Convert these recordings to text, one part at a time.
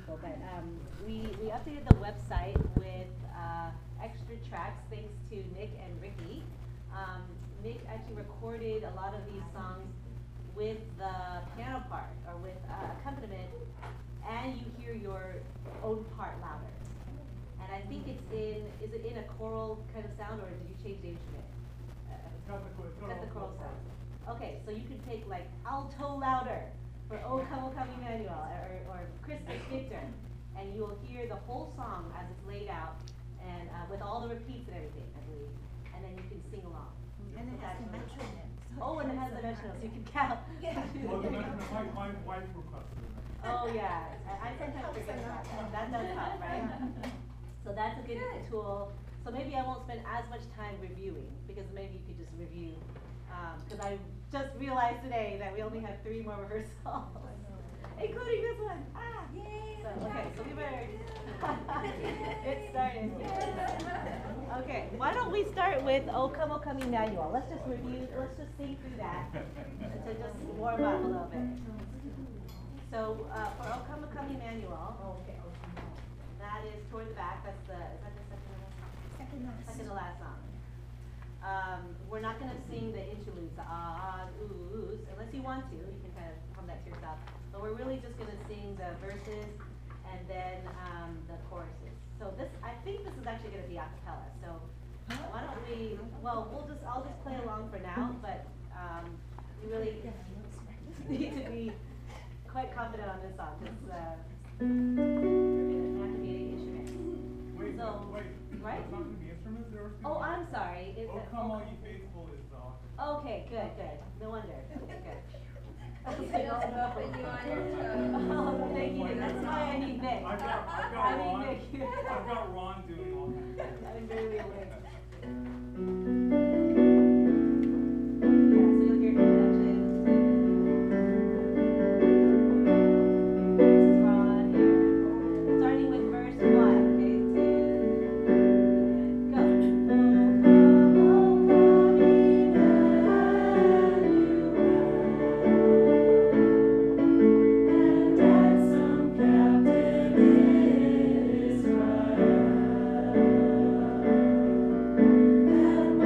people, but we updated the website with extra tracks thanks to Nick and Ricky. Nick actually recorded a lot of these songs with the piano part or with accompaniment, and you hear your own part louder. And I think it's is it in a choral kind of sound, or did you change the instrument? Got the choral sound. Okay, so you can take like alto louder for O Come O Come Emmanuel, or Christmas Victor, and you'll hear the whole song as it's laid out, and with all the repeats and everything, I believe, and then you can sing along. And it has the metronome. Oh, and it has the metronome, so you can count. Well, the metronome, my wife requested it. Oh, yeah, I sometimes forget about that. That does help, right? So that's a good tool. So maybe I won't spend as much time reviewing, because maybe you could just review. Because I just realized today that we only have 3 more rehearsals, including this one. Ah! Yay! So, okay, so we better get started. Okay, why don't we start with O Come Emmanuel? Let's just review, let's just sing through that to just warm up a little bit. So for O Come Emmanuel, that is toward the back. Is that the second to last song? We're not going to sing the interludes, the ahs, oohs, unless you want to. You can kind of hum that to yourself. But we're really just going to sing the verses and then the choruses. So I think this is actually going to be a cappella. So why don't we? Well, I'll just play along for now. But you really need to be quite confident on this song because we're going to have to be instruments. Wait, right? It's not going to be instruments there? Oh, I'm sorry. Oh, come all ye faithful is the octave. Okay, good. No wonder. Okay, good. You don't know when you Oh, thank you. That's why I need Nick. I've got I need Ron. Nick. I've got Ron doing all kinds of stuff. I'm very awake. Yeah, so you'll hear introductions. This is Ron here. Starting with verse 1, okay, 2, and go. And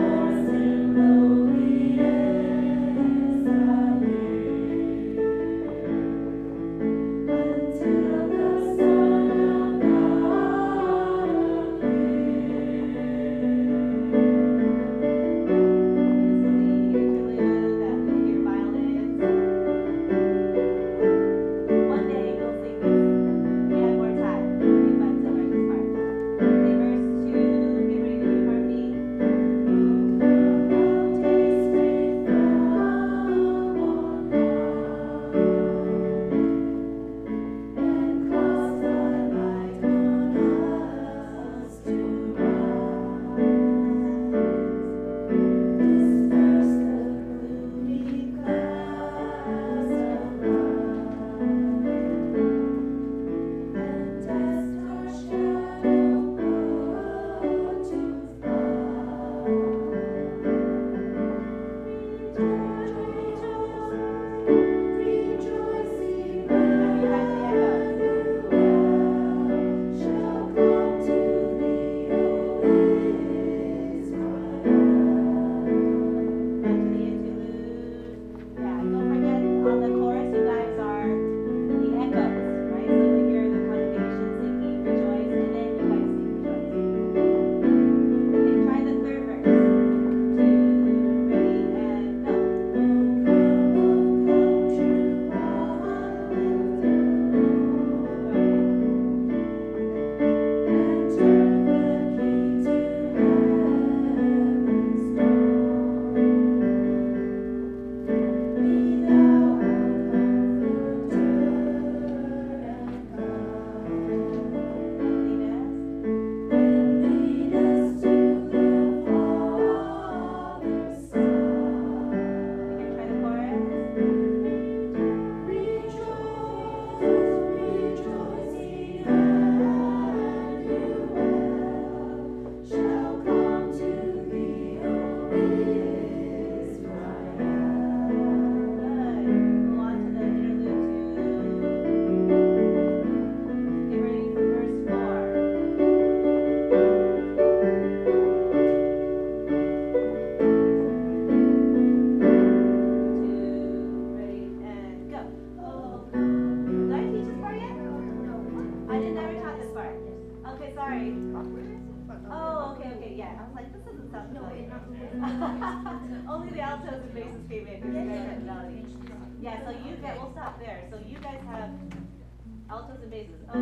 Yeah, so you guys, we'll stop there. So you guys have altos and basses. Oh,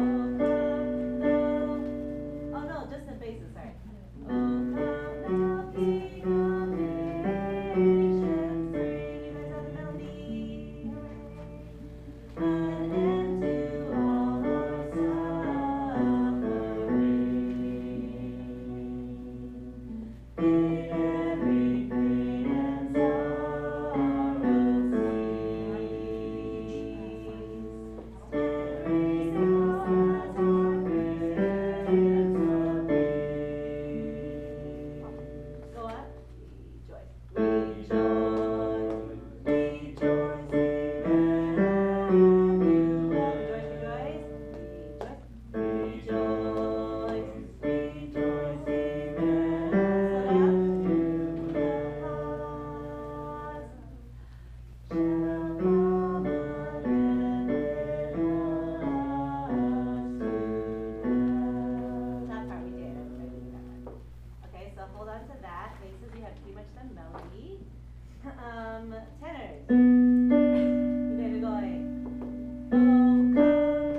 oh no, just the basses, sorry. Oh, come now, King of nations, bring you guys have the melody. An end to all our suffering. Every pain and sorrow Go on. Rejoice. Rejoice. Rejoice. Emmanuel. Rejoice. Rejoice. Rejoice. Rejoice. That part we did. Okay, so hold on to that. Basses, you have pretty much done melody. Tenors. You guys are going. Oh, come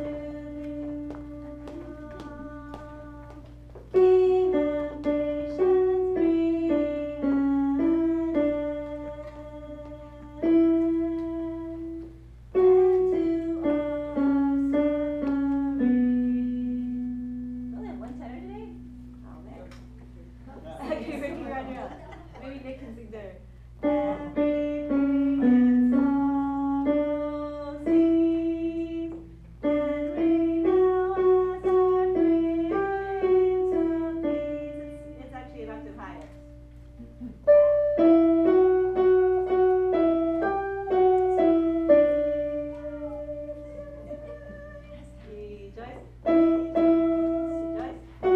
to King of nations, bring only have one tenor today? Oh man. Okay, Ricky, you're on your own. Maybe Nick can sing there. Every pain and sorrow cease, and ring now as our Prince of Peace. It's actually an octave higher. Rejoice. Rejoice.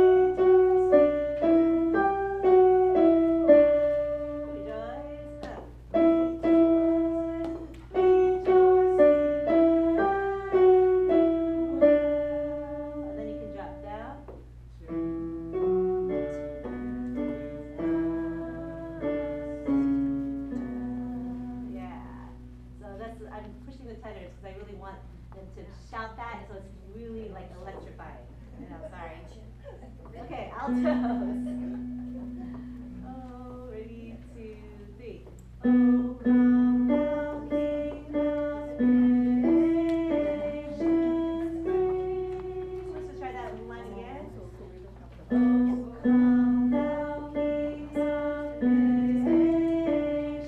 And then you can drop down. Yeah. So that's, I'm pushing the tenors because I really want them to shout that, so it's really like electrifying. I know, sorry. Okay, altos. Oh, ready, 2, 3. Oh, come thou King of nations. Let's try that line again. Oh, come thou King of nations.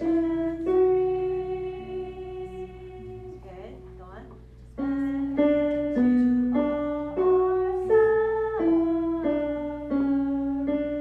Good, go on. And to all our suffering.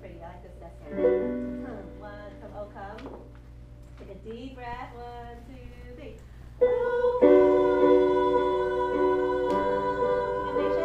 pretty. I like this desk here. One, come, oh, come. Take a deep breath. 1, 2, 3. Oh, come. King of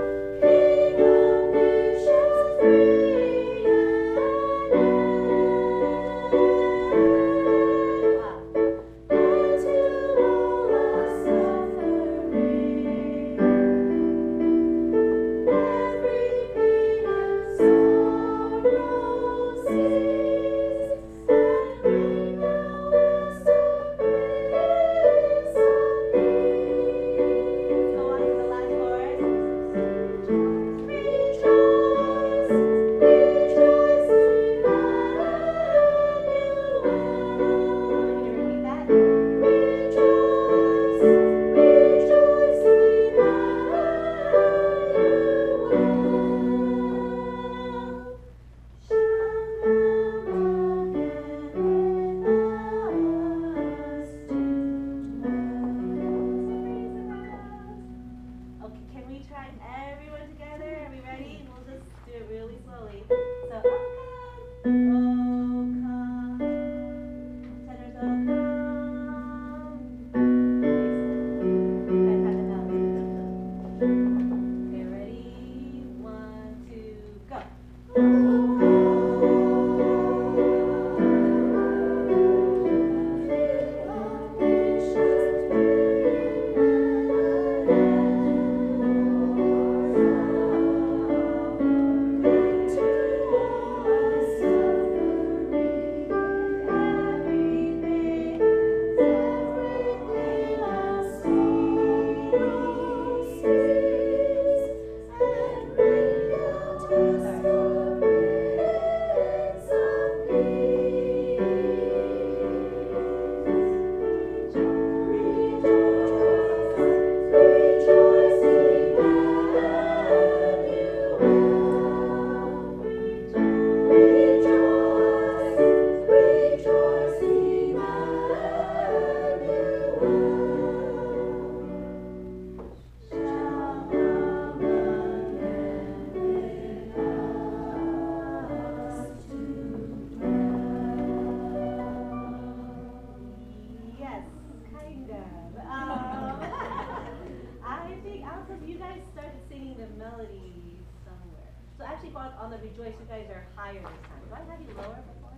on the rejoice, you guys are higher this time. Do I have you lower before?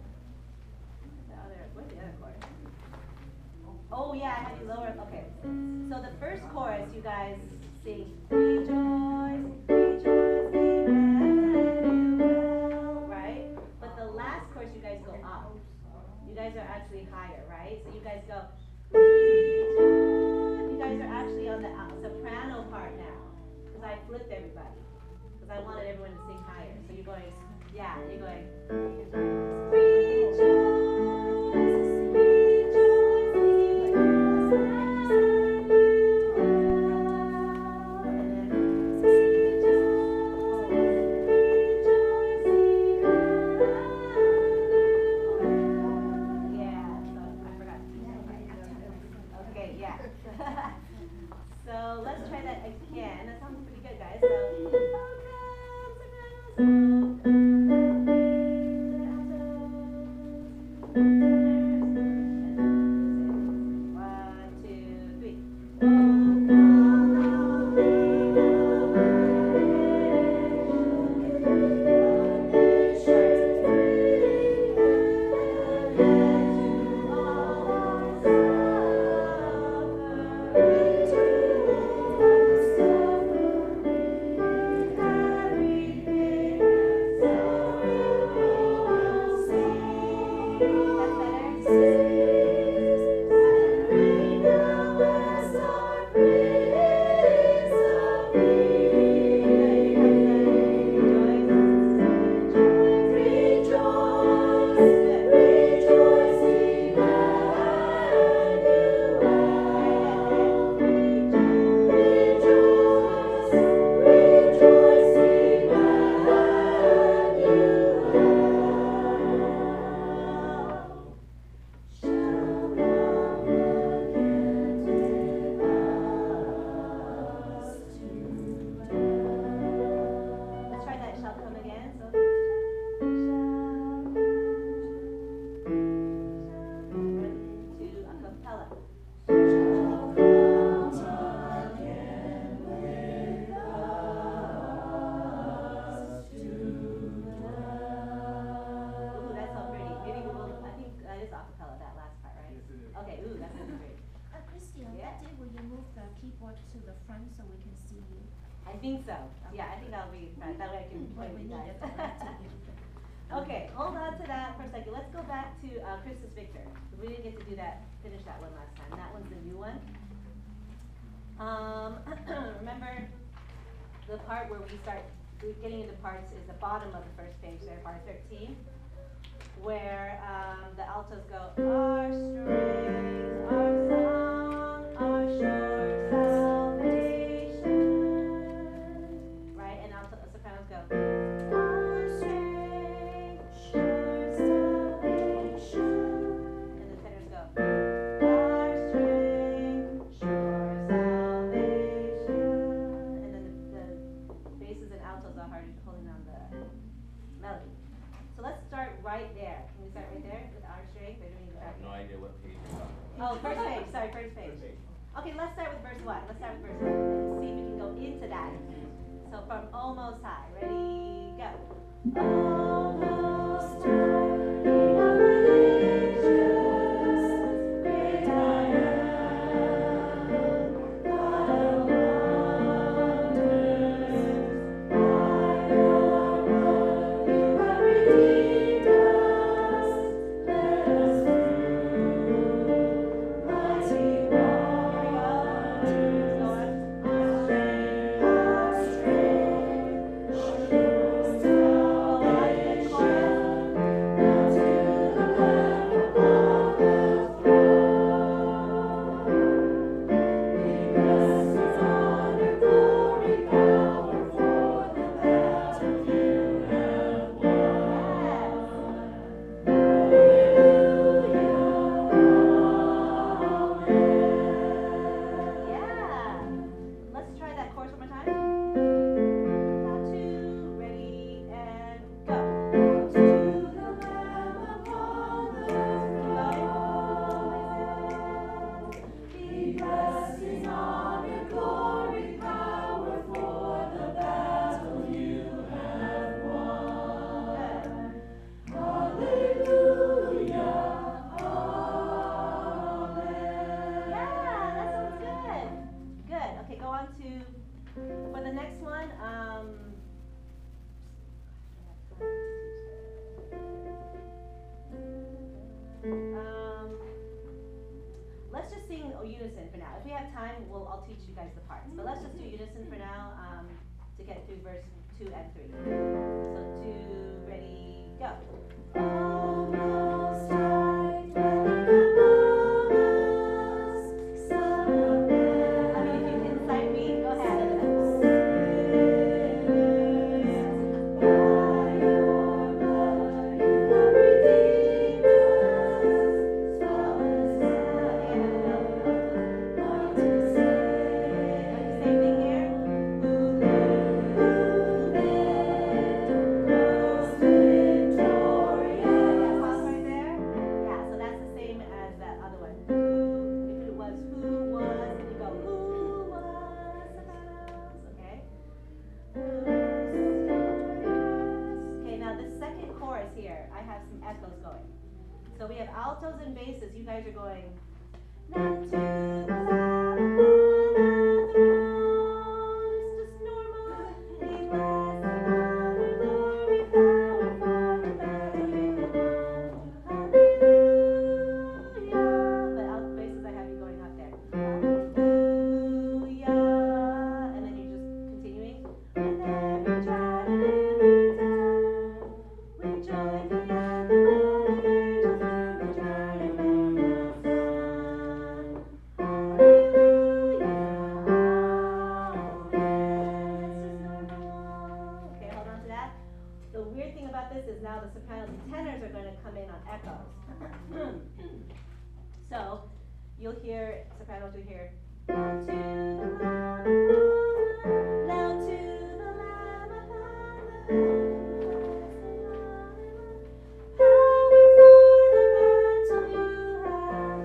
Where's the other chord? Oh yeah, I had you lower. Okay. So the first chorus, you guys sing rejoice, rejoice, Emmanuel, right? But the last chorus, you guys go up. You guys are actually higher, right? So you guys go rejoice. You guys are actually on the soprano part now, because I flipped everybody. Because I wanted everyone to sing higher. So you're going, yeah, you're going, rejoice, So let's try that again. That sounds pretty good, guys. So, I think so. Yeah, I think that'll be fun. That way I can play with you guys. Okay, hold on to that for a second. Let's go back to Christus Victor. We didn't get to do that, finish that one last time. That one's the new one. Remember the part where we start getting into parts is the bottom of the first page there, part 13, where the altos go, our strength, our song, our sure salvation, right? And sopranos go, our strength, sure salvation, and the tenors go, our strength, sure salvation, and then the basses and altos are holding on the melody. So let's start right there. Can we start right there with our strength? Or do we need to I have no idea what page you're on. Oh, first page. Sorry, first page. First page. Okay, let's start with verse 1. Let's start with verse 1 and see if we can go into that. So from almost high. Ready, go. Almost high, King of ages, great I am, God of wonders, by your blood you have redeemed us, led us through mighty waters. Our strength, sure salvation. Unison for now. If we have time, I'll teach you guys the parts. But let's just do unison for now to get through verse 2 and 3. So 2, ready, go. Almost high, dwelling among us, Son of Man. I mean, if you can cite me, go ahead. By your blood you have redeemed us, flawless same thing here. Pause right there. Yeah, so that's the same as that other one. If it was who was, then you go who was sopranos, okay? Okay, now the second chorus here, I have some echoes going. So we have altos and basses. You guys are going. Now to the Lamb upon the throne, just normal. Be blessed and honor, glory, power for the battle you have won. Hallelujah. But out basses, I have you going up there. Hallelujah. And then you're just continuing. With every trial and every time, we join the anthem of the angels through the triumph of the Son. Hallelujah, amen. Okay, hold on to that. The weird thing about this is now the sopranos and tenors are going to come in on echoes. So you'll hear sopranos will hear now to the Lamb upon, now to the Lamb upon the power for the battle you have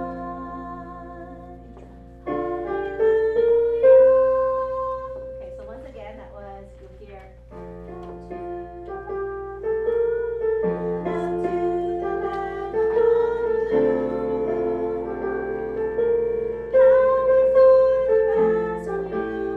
won. Hallelujah. Okay, so once again, that was, you'll hear now to the Lamb upon the power for the battle you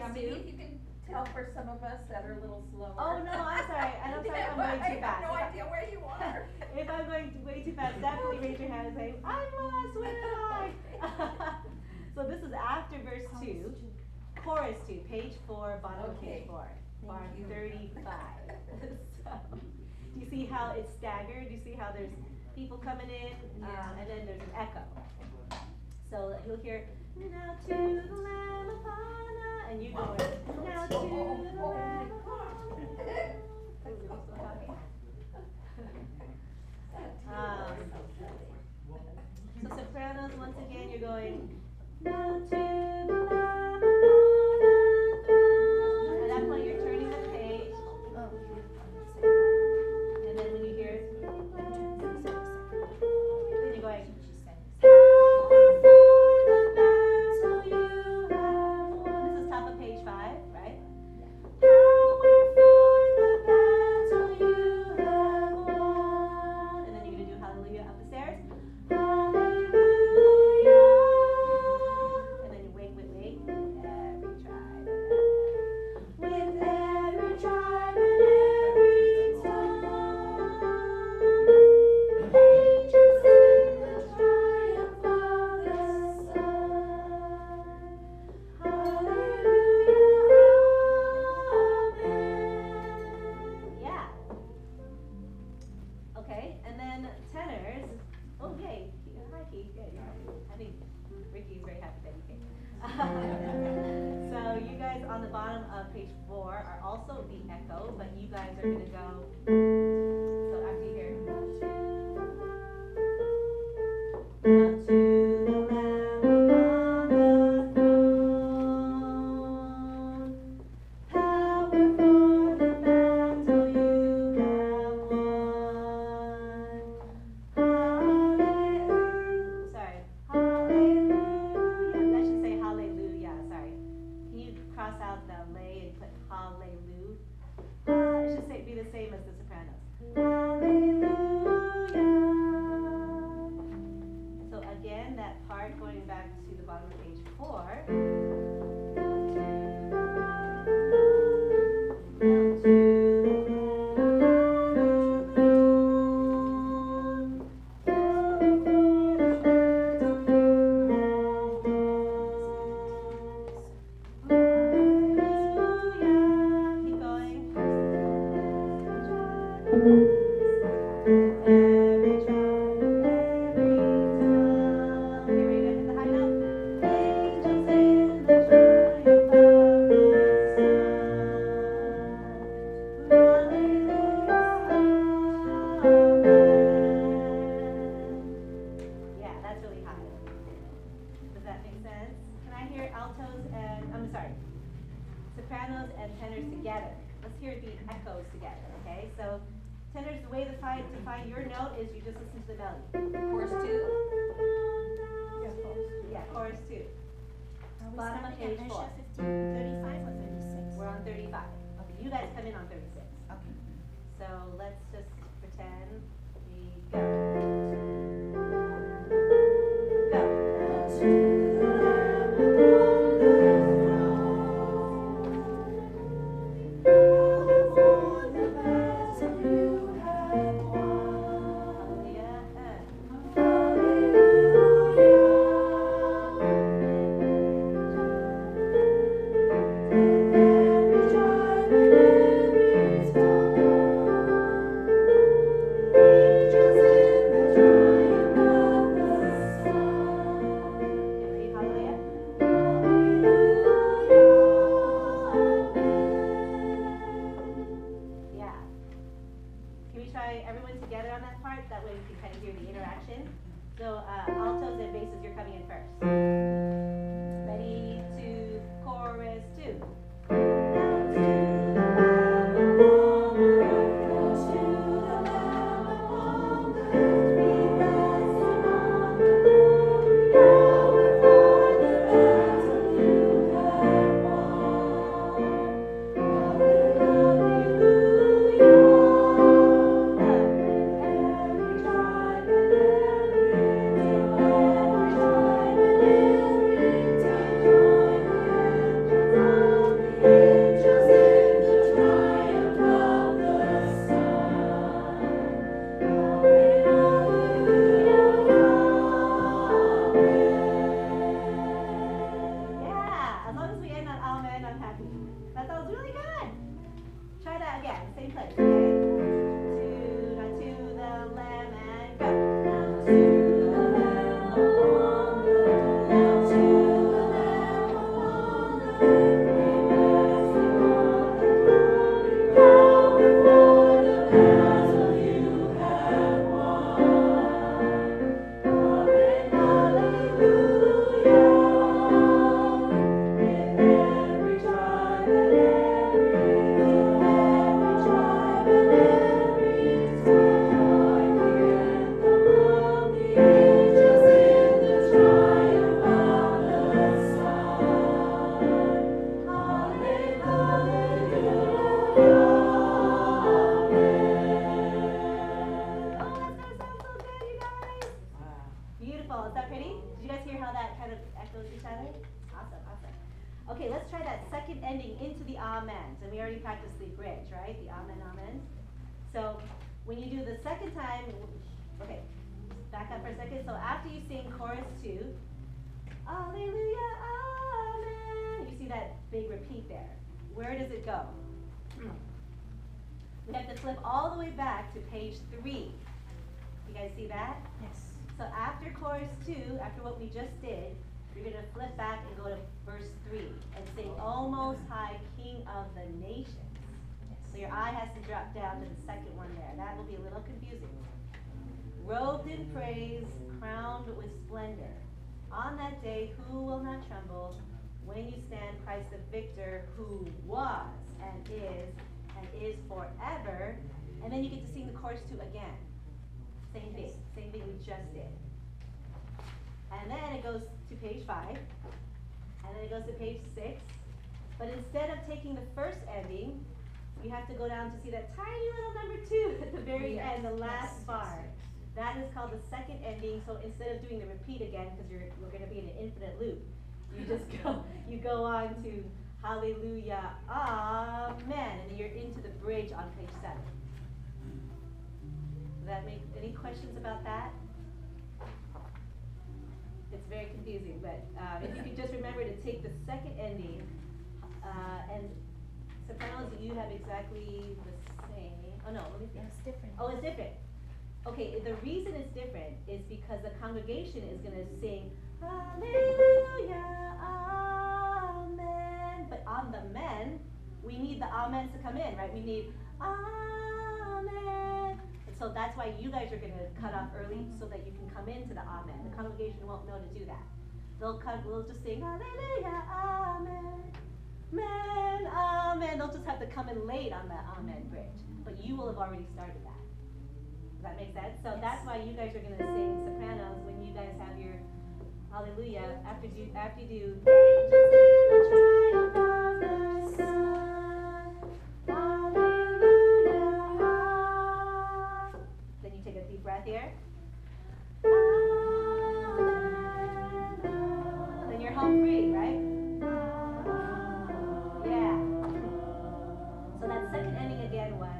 maybe if you can tell for some of us that are a little slower. Oh, no, I'm sorry. I'm sorry if I'm going too I fast. have no idea where you are. If I'm going way too fast, definitely raise your hand and say, I'm lost, where am I? So this is after verse 2, chorus 2, page 4, bottom of page 4, bar 35. So, do you see how it's staggered? Do you see how there's people coming in, and then there's an echo? So you'll hear, now to the Lamb upon us, and you go, now to the Lamb upon us. So sopranos, once again, you're going, now to the Lamb upon us. At that point, you're turning the page. And then when you hear, then you're going, this is top of page 5, right? And then you're going to do hallelujah up the stairs. And then you wait. Every tribe and every tongue. Angels in the triumph of the Son. Hallelujah, amen. Yeah. Okay, and then tenors. Oh, yay. Hi, Keith. Good. I think Ricky's very happy that you came. So you guys on the bottom of page 4 are also the echo, but you guys are going to go. So after you hear. Now to the Lamb upon the throne. Power for the battle you have won. Hallelujah. Sorry. Hallelujah. That should say hallelujah. Sorry. Can you cross out the lay and put hallelujah? It should say, be the same as the sopranos. Hallelujah. So again, that part going back to the bottom of page 4. Now to hallelujah. Keep going. Every tribe, every tongue. Here we go. Hit the high note. Angels in the triumph of the Son. Hallelujah, amen. Yeah, that's really high. Does that make sense? Can I hear altos and, I'm sorry, sopranos and tenors together? Let's hear the echoes together, okay? So tenors, the way to find your note is you just listen to the melody. Chorus 2. Yeah, chorus 2. Bottom of page 4. 35 or 36? We're on 35. Okay, you guys come in on 36. Okay. So let's just pretend we go. Yeah. Can we try everyone together on that part? That way we can kind of hear the interaction. So altos and basses, you're coming in first. Ready, 2, chorus 2. Every tribe and every tongue. kind of echoes each other? Awesome, awesome. Okay, let's try that second ending into the amens. And we already practiced the bridge, right? The amen, amen. So when you do the second time, okay, back up for a second. So after you sing chorus 2, Alleluia, amen. You see that big repeat there. Where does it go? We have to flip all the way back to page 3. You guys see that? Yes. So after chorus 2, after what we just did, you're going to flip back and go to verse 3 and sing O Most High, King of the Nations. So your eye has to drop down to the second one there. That will be a little confusing. Robed in praise, crowned with splendor. On that day, who will not tremble when you stand Christ the victor, who was and is forever. And then you get to sing the chorus 2 again. Same thing we just did. And then it goes to page 5, and then it goes to page 6. But instead of taking the first ending, you have to go down to see that tiny little number 2 at the very end, the last bar. That is called the second ending. So instead of doing the repeat again, because we're going to be in an infinite loop, you go on to Hallelujah, Amen, and then you're into the bridge on page 7. Does that make any questions about that? It's very confusing, but if you could just remember to take the second ending, and sopranos, you have exactly the same. Oh no, let me see. It's different. Oh, it's different. Okay, the reason it's different is because the congregation is going to sing Hallelujah, Amen. But on the men, we need the amens to come in, right? We need Amen. And so that's why you guys are going to cut off early so that you can come into the amen. The congregation won't know to do that. We'll just sing Hallelujah, Amen. Amen, Amen. They'll just have to come in late on the Amen bridge. But you will have already started that. Does that make sense? So that's why you guys are going to sing sopranos when you guys have your Hallelujah. After you do Angels in the triumph of the sun, Hallelujah. Then you take a deep breath here. Then you're home free, right? Yeah. So that second ending again was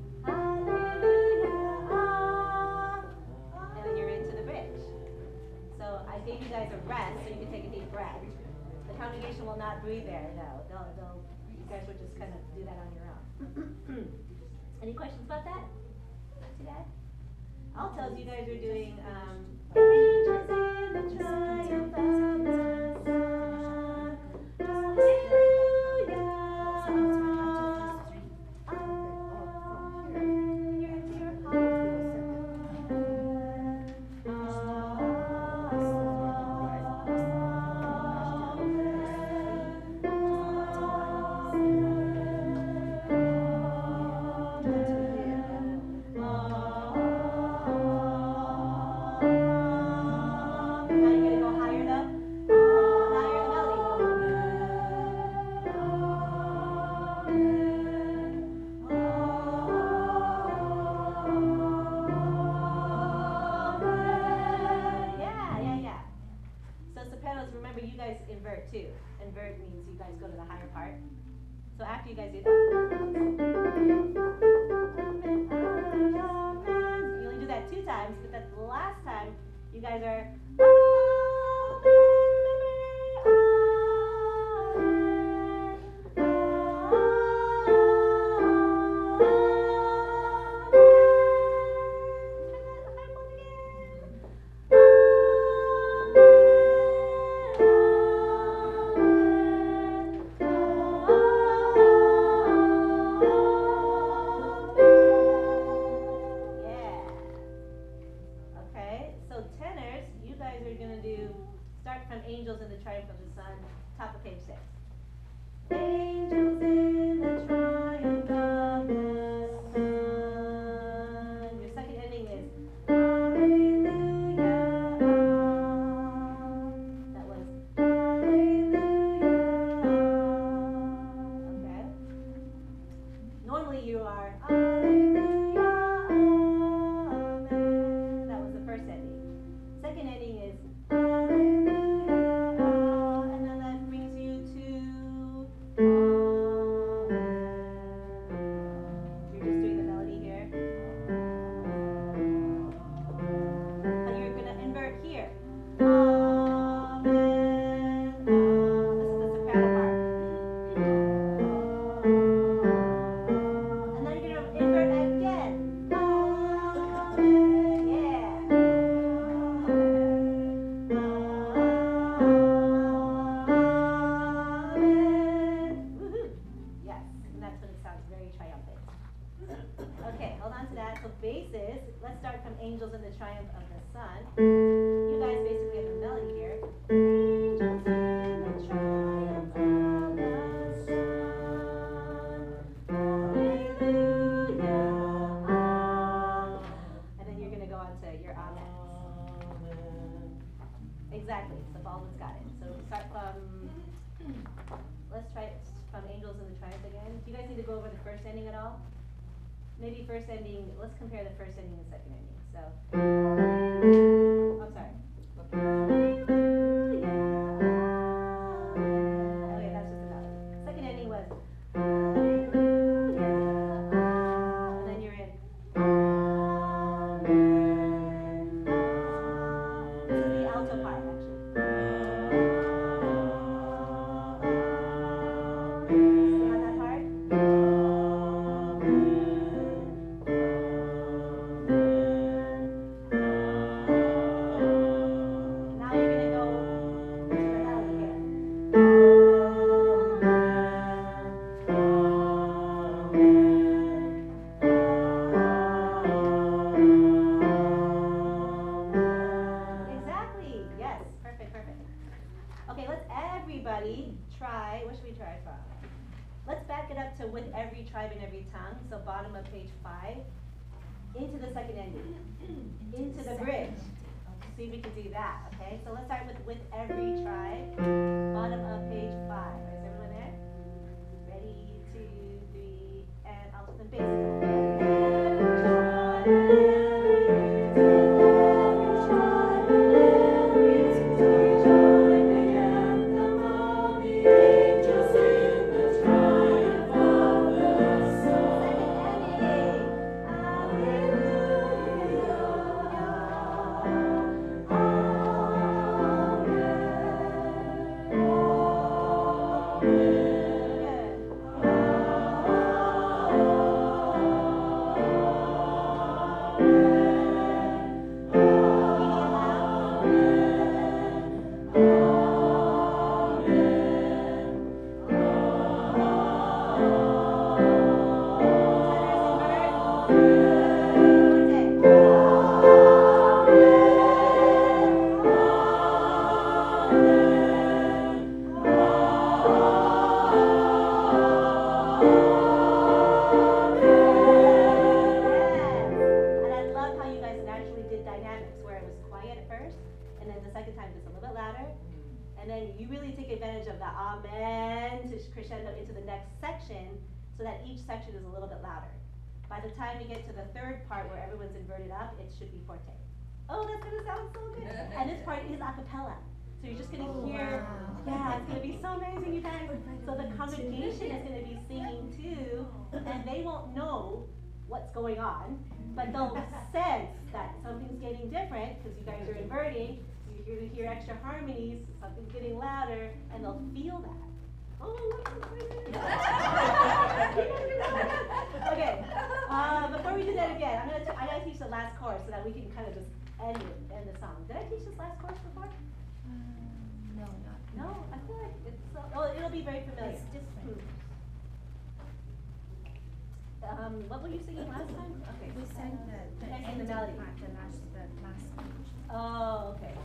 I gave you guys a rest so you can take a deep breath. The congregation will not breathe there, no. You guys will just kind of do that on your own. Any questions about that? Not too bad? I'll tell you guys are doing Angels in the triumph of the sun. Hallelujah. You're into your invert too. Invert means you guys go to the higher part. So after you guys do that, you only do that 2 times, but that's the last time you guys are Angels in the Triumph of the Sun, top of page 6. Angels in the triumph of the sun. Your second ending is Hallelujah. That was Hallelujah. Okay. Normally you are Hallelujah. Amen. That was the first ending. Second ending is Hallelujah. basses, let's start from Angels in the Triumph of the Sun. You guys basically have a melody here. Angels in the triumph of the sun, hallelujah. And then you're going to go on to your amen. Exactly, so Baldwin's got it. So start from, let's try it from Angels in the Triumph again. Do you guys need to go over the first ending at all? Maybe first ending, let's compare the first ending and the second ending. So, I'm sorry. Okay, that's just about it. Second ending was, and then you're in, this is the alto part actually. See how that part? Now you're gonna go to the melody again. Exactly. Yes. Perfect. Perfect. Okay, let's everybody try. What should we try from? Let's back it up to with every tribe and every tongue. So bottom of page 5. Into the second ending. Into the bridge. See if we can do that. Okay. So let's start with every tribe. Bottom of page 5. Is everyone there? Ready, 2, 3, and alto and crescendo into the next section so that each section is a little bit louder. By the time you get to the third part where everyone's inverted up, it should be forte. Oh, that's gonna sound so good. And this part is a cappella. So you're just gonna hear, yeah, it's gonna be so amazing, you guys. So the congregation is gonna be singing too, and they won't know what's going on, but they'll sense that something's getting different because you guys are inverting. You're gonna hear extra harmonies, something's getting louder, and they'll feel that. Oh, look, okay, before we do that again, I gotta teach the last chorus so that we can kind of just end the song. Did I teach this last chorus before? No, not. No, I feel like it's, it'll be very familiar. It's different. What were you singing last time? Okay. We sang the ending melody part, the last page. Oh, okay.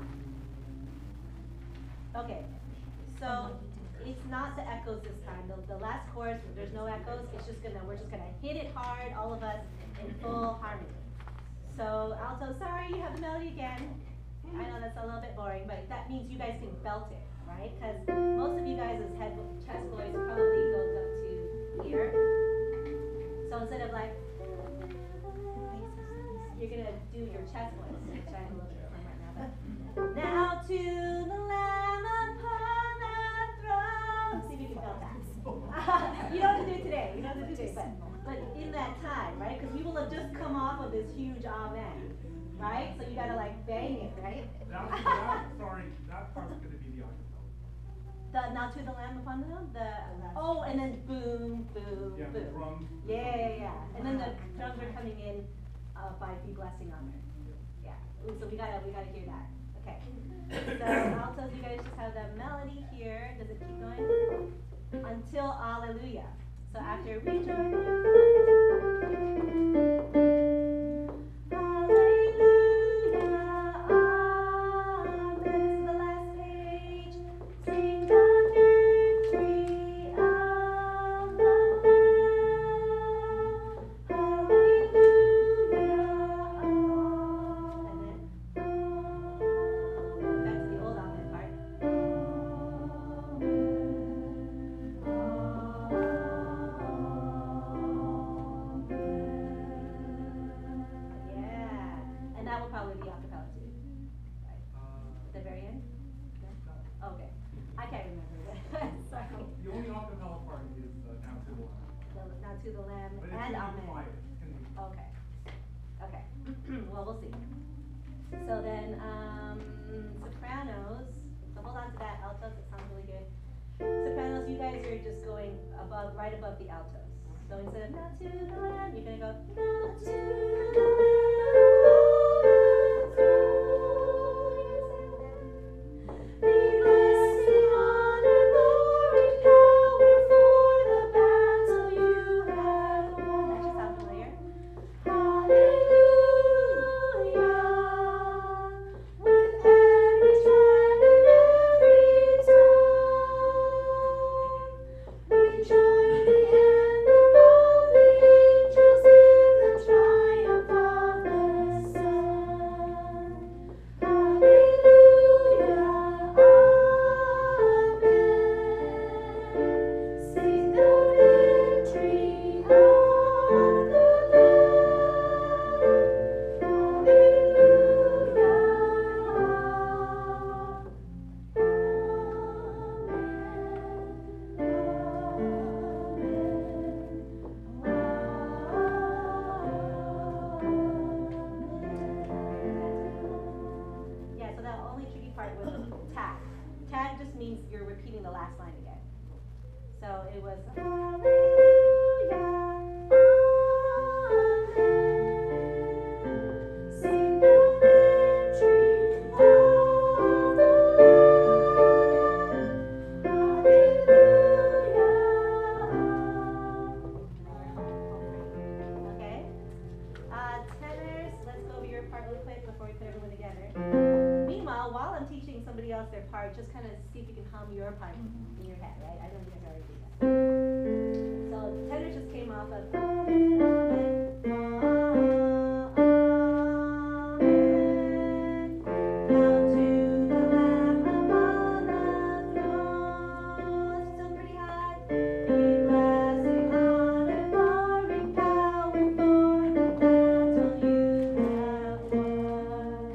Okay, so it's not the echoes this time. The last chorus, there's no echoes. We're just gonna hit it hard, all of us, in full harmony. So alto, sorry, you have the melody again. I know that's a little bit boring, but that means you guys can belt it, right? Because most of you guys' chest voice probably goes up to here. So instead of like, you're gonna do your chest voice, which I'm a little bit from right now. But now to the Lamb upon the throne. See if you can belt that. You don't have to do it today. You don't have to do it today, but in that time, right? Because we will have just come off of this huge amen, right? So you gotta like bang it, right? That part's gonna be the acapella. Now to the Lamb upon the throne. And then boom, boom, Yeah, boom. drums. Yeah. And then the drums are coming in by Be Blessing on there. Yeah. So we gotta hear that. Okay. So altos, you guys just have the melody here. Does it keep going? Until Alleluia. So after rejoice. Well, we'll see. So then, sopranos. So hold on to that. Altos, it sounds really good. Sopranos, you guys are just going above, right above the altos. So instead of not to the lamb, you're gonna go not to the lamb. Be blessing, honor, glory, power for the battle you have won. That should sound familiar. Hallelujah. With every tribe and every tongue, we join the anthem of the angels in the triumph of the Son. Hallelujah, amen. Sing the victory of the Yeah, so the only tricky part was tag. Tag just means you're repeating the last line again. So it was Hallelujah, amen. Sing the victory of the Lord. Hallelujah. Okay. Tenors, let's go over your part really quick before we put everyone together. Meanwhile, while I'm teaching somebody else their part, just kind of see if you can hum your part in your head, right? I know you guys already do that. So tenors just came off of Now to the Lamb upon the throne. Still pretty high. Be blessing, honor, glory, power for the battle you have won.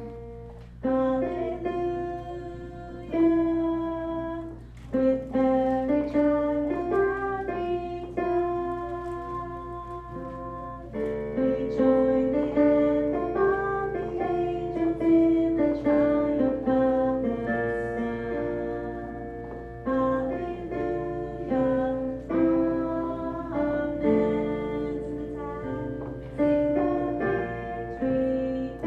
Hallelujah. With every tribe and every tongue, we join the anthem of the angels in the triumph of the Son. Hallelujah, amen. To the time, sing the victory of the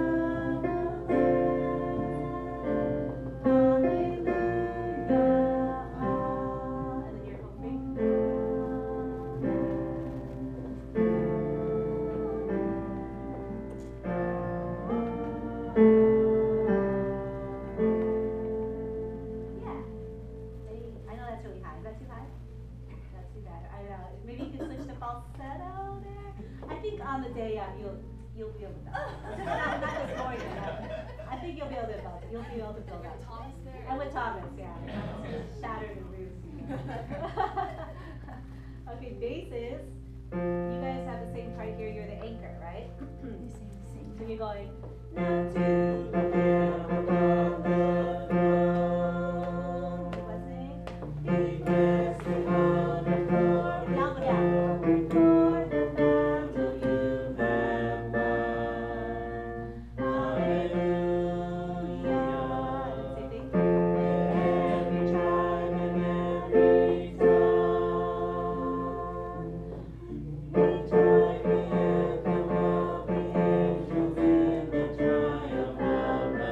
Lamb. Hallelujah, and then you're hoping. Yeah. I know that's really high. Is that too high? That's too bad. I know. Maybe you can switch to falsetto there. I think on the day you'll be able to belt it. Not this morning. I think you'll be able to belt it. You'll be able to build that. Thomas there? I'm with Thomas, yeah. It's shattered and bruised. Okay, basses. You guys have the same part here. You're the anchor, right? So you're going now to the Lamb upon the throne. Blessing. Be blessing, honor, glory. Now go down. For the battle you have won. Hallelujah. Same thing. Every tribe and every tongue, we join the anthem of the angels in the triumph of the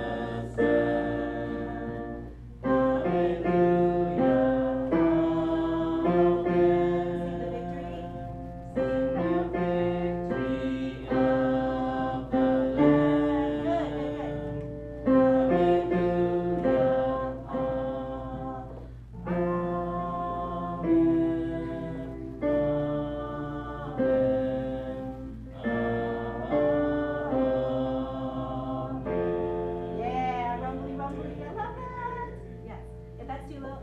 Son. Hallelujah, amen. Sing the victory of the Lamb. Hallelujah, yeah, rumbly, rumbly, I love that. Yes, if that's too low.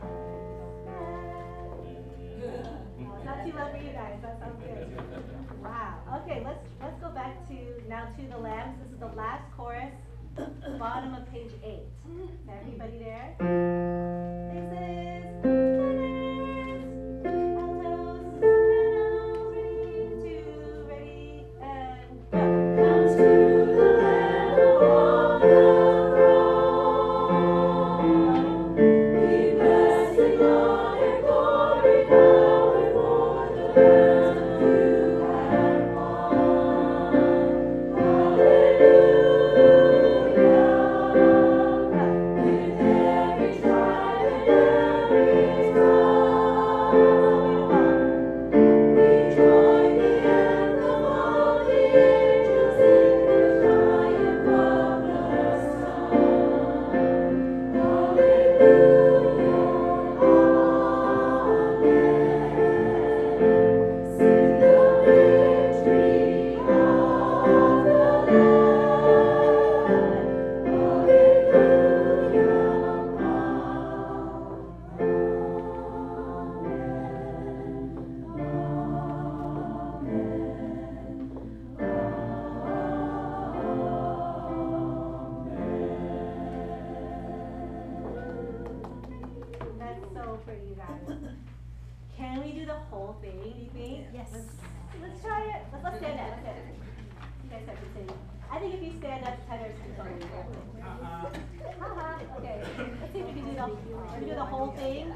It's not too low for you guys. That sounds good. Wow. Okay, let's go back to now to the lambs. This is the last chorus, bottom of page 8. Is everybody there? This is tenors, altos, sopranos, ready, and go. Now to the you guys. Can we do the whole thing, do you think? Yes. Let's try it. Let's stand up. Let's stand up. You guys have to say. I think if you stand up, Heather's going to Okay. Let's see if we can do the whole thing.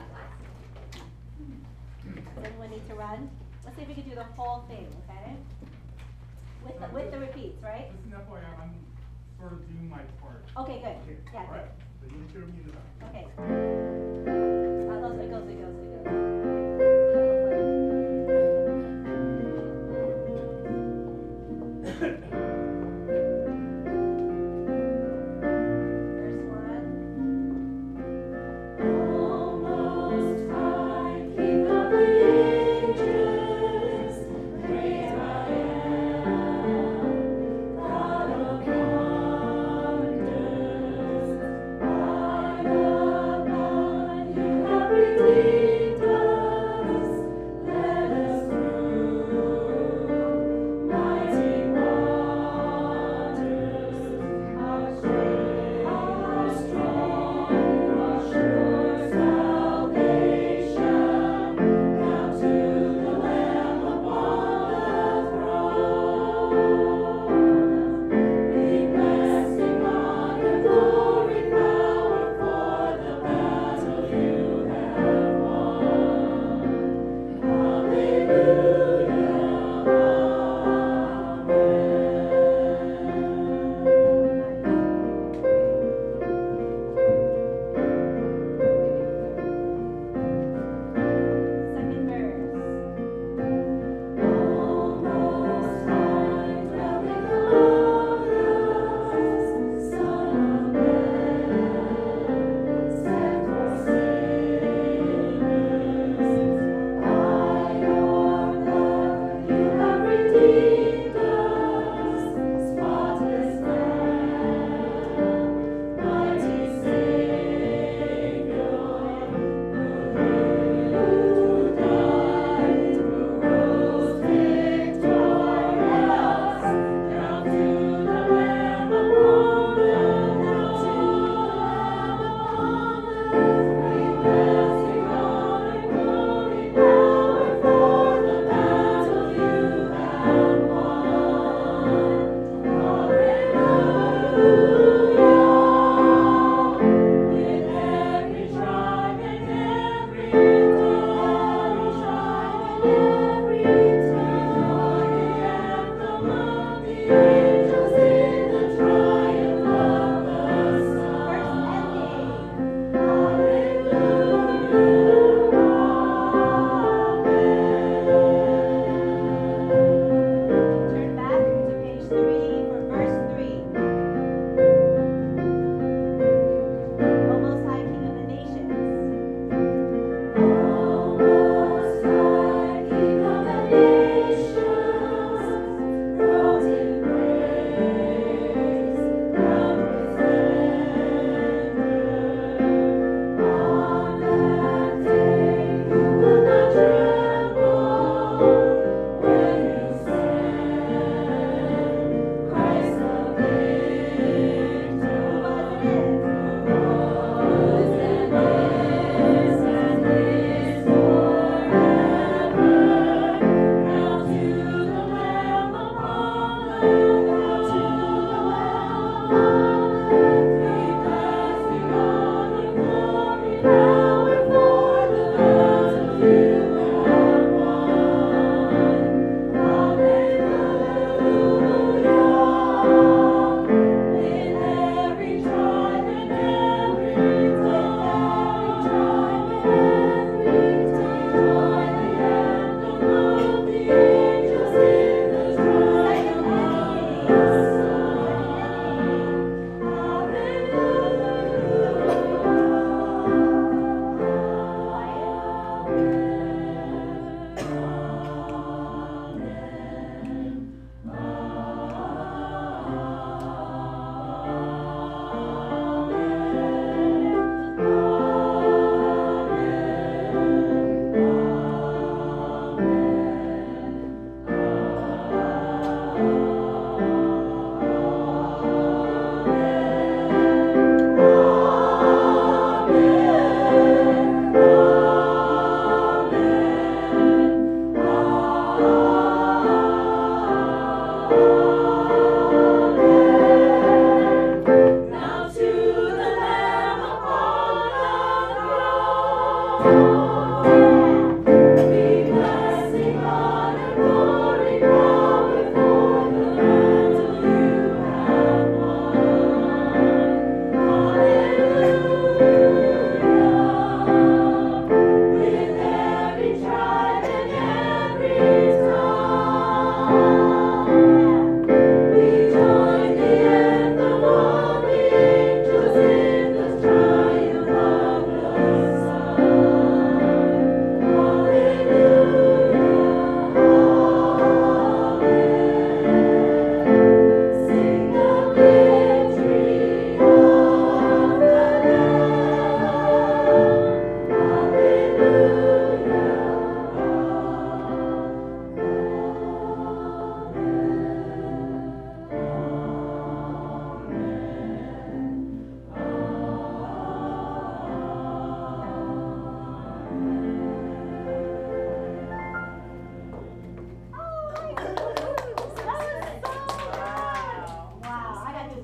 Does anyone need to run? Let's see if we can do the whole thing, okay? With the repeats, right? Listen, FYI, I'm sort of doing my part. Okay, good. Okay, Yeah, all right. So you hear me in the back. Okay. It goes. First one. Most High, King of the ages, great I am, God of wonders, light above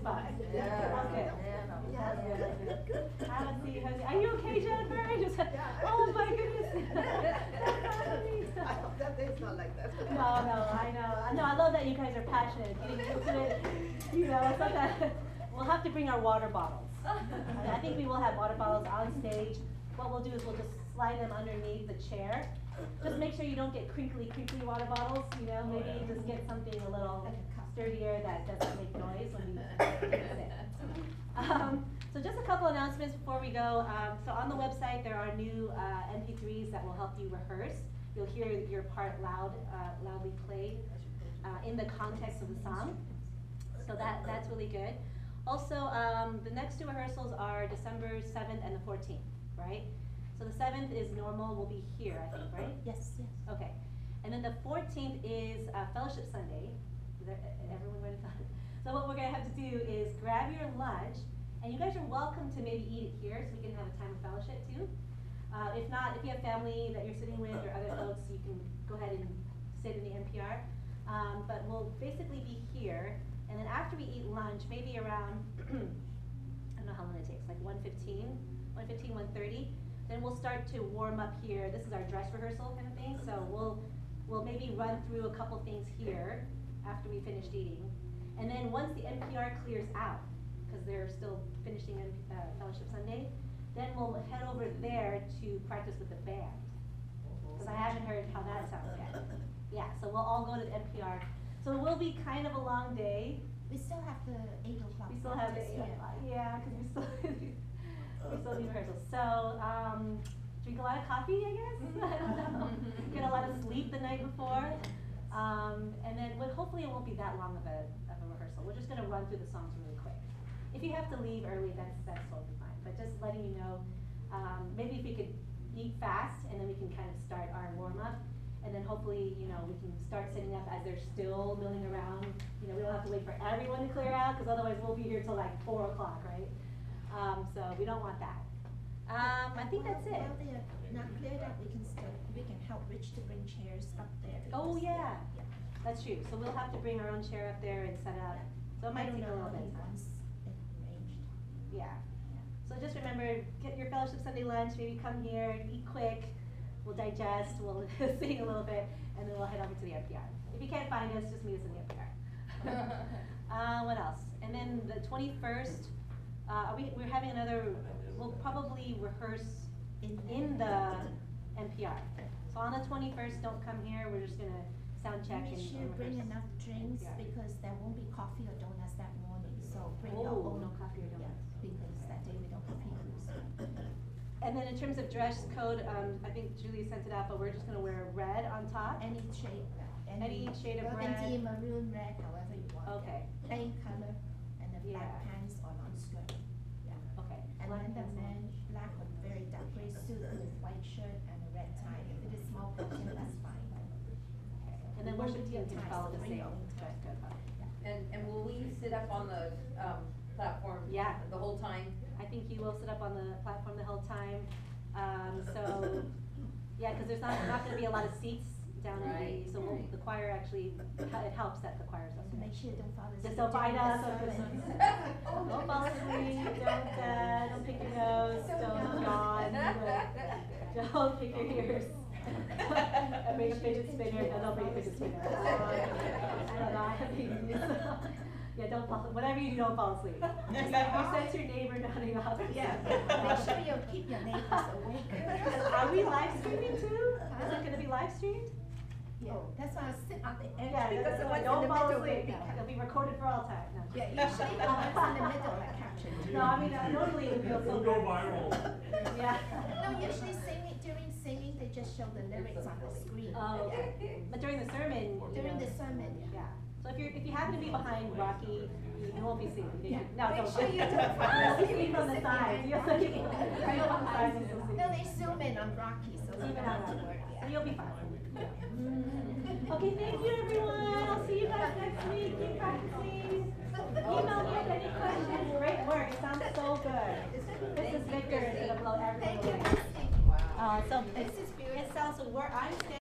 fun. Yeah. Okay. Yeah. Have a seat. Are you okay, Jennifer? Just, oh my goodness. I hope that day's not like that. No, I know. No, I love that you guys are passionate, getting into it. You know, it's not that. We'll have to bring our water bottles. I think we will have water bottles on stage. What we'll do is we'll just slide them underneath the chair. Just make sure you don't get crinkly water bottles, you know, maybe just get something a little sturdier that doesn't make noise when you sit. So just a couple announcements before we go. So on the website there are new MP3s that will help you rehearse. You'll hear your part loudly played in the context of the song. So that's really good. Also, the next two rehearsals are December 7th and the 14th, right? So the 7th is normal, we'll be here, I think, right? Yes. Okay. And then the 14th is Fellowship Sunday. Is everyone ready for that? So what we're going to have to do is grab your lunch, and you guys are welcome to maybe eat it here so we can have a time of fellowship too. If not, if you have family that you're sitting with or other folks, you can go ahead and sit in the NPR. But we'll basically be here, and then after we eat lunch, maybe around, I don't know how long it takes, like 1:15, 1:30, then we'll start to warm up here. This is our dress rehearsal kind of thing, so we'll maybe run through a couple things here after we finished eating. And then once the NPR clears out, because they're still finishing Fellowship Sunday, then we'll head over there to practice with the band. Because I haven't heard how that sounds yet. Yeah, so we'll all go to the NPR. So it will be kind of a long day. We still have the 8 o'clock. We still have the, practice, yeah, because we still need rehearsals. So, drink a lot of coffee, I guess? I don't know. Get a lot of sleep the night before. And then, hopefully it won't be that long of a rehearsal. We're just gonna run through the songs really quick. If you have to leave early, that's totally fine. But just letting you know, maybe if we could eat fast, and then we can kind of start our warm-up. And then hopefully, you know, we can start setting up as they're still milling around. You know, we don't have to wait for everyone to clear out, because otherwise we'll be here till like 4 o'clock, right? So we don't want that. I think that's it. While they are not cleared up, we can help Rich to bring chairs up there. Oh, because- yeah. That's true. So we'll have to bring our own chair up there and set up. So it might take a little bit of time. Once it arranged. Yeah. So just remember, get your Fellowship Sunday lunch, maybe come here, eat quick, we'll digest, we'll sing a little bit, and then we'll head over to the NPR. If you can't find us, just meet us in the NPR. What else? And then the 21st, we're having we'll probably rehearse in the NPR. So on the 21st, don't come here, we're just gonna sound check and Make rehearse. sure bring enough drinks NPR. because there won't be coffee or donuts that morning, so bring your Oh, own. no coffee or donuts. Yeah, because that day we don't have people, so. And then in terms of dress code, I think Julie sent it out, but we're just gonna wear red on top. Any shade, Any shade of burgundy, red. maroon, red, however you want. Okay. Plain color, and then black Yeah. pants or non-skirt, yeah. Okay. And black then the pencil. man, black or very dark gray suit with white shirt and a red tie. If it is small portion, that's fine. Okay. And then Won't worship be team a can tie, follow so the bring same your own tie. dress code. And will we sit up on the, platform? Yeah. The whole time? I think you will sit up on the platform the whole time. So, yeah, because there's not gonna be a lot of seats down in Right, the, so right. the choir actually, it helps that the choir's up So make there. sure you don't fall asleep. Just don't bite during us. the Don't sermon. fall asleep, don't pick your nose, don't yawn, don't pick your ears. Bring a fidget spinner, no, don't bring a fidget spinner. I don't know, I think, yeah, don't fall, whatever you do, don't fall asleep. You sense your neighbor nodding off. Yeah, make sure you keep your neighbors awake. Are we live streaming too? Is it gonna be live streamed? Yeah, that's why I sit on the edge Yeah, because the ones in the don't fall middle asleep. wake up. It'll be recorded for all time. No. Yeah, usually the ones in the middle are captured. No, I mean, normally it feels so It'll go good. viral. Yeah. No, usually during singing, they just show the lyrics on the screen. Oh, okay. But during the sermon, you During know, the sermon, yeah. So if you happen to be behind Rocky, you won't be singing. Yeah. No, Make don't. sure you don't fall You asleep see from the sitting side. behind You're Rocky. looking right on the side and you'll see. No, they zoom in on Rocky, so you Even don't on have to that. worry. So you'll be fine. Okay, thank you everyone. I'll see you guys next week. Keep practicing. Email me with any questions. Great work. It sounds so good. Mrs. Vickers is gonna blow everything Thank you, away. Christy. So This is beautiful. it sounds so I'm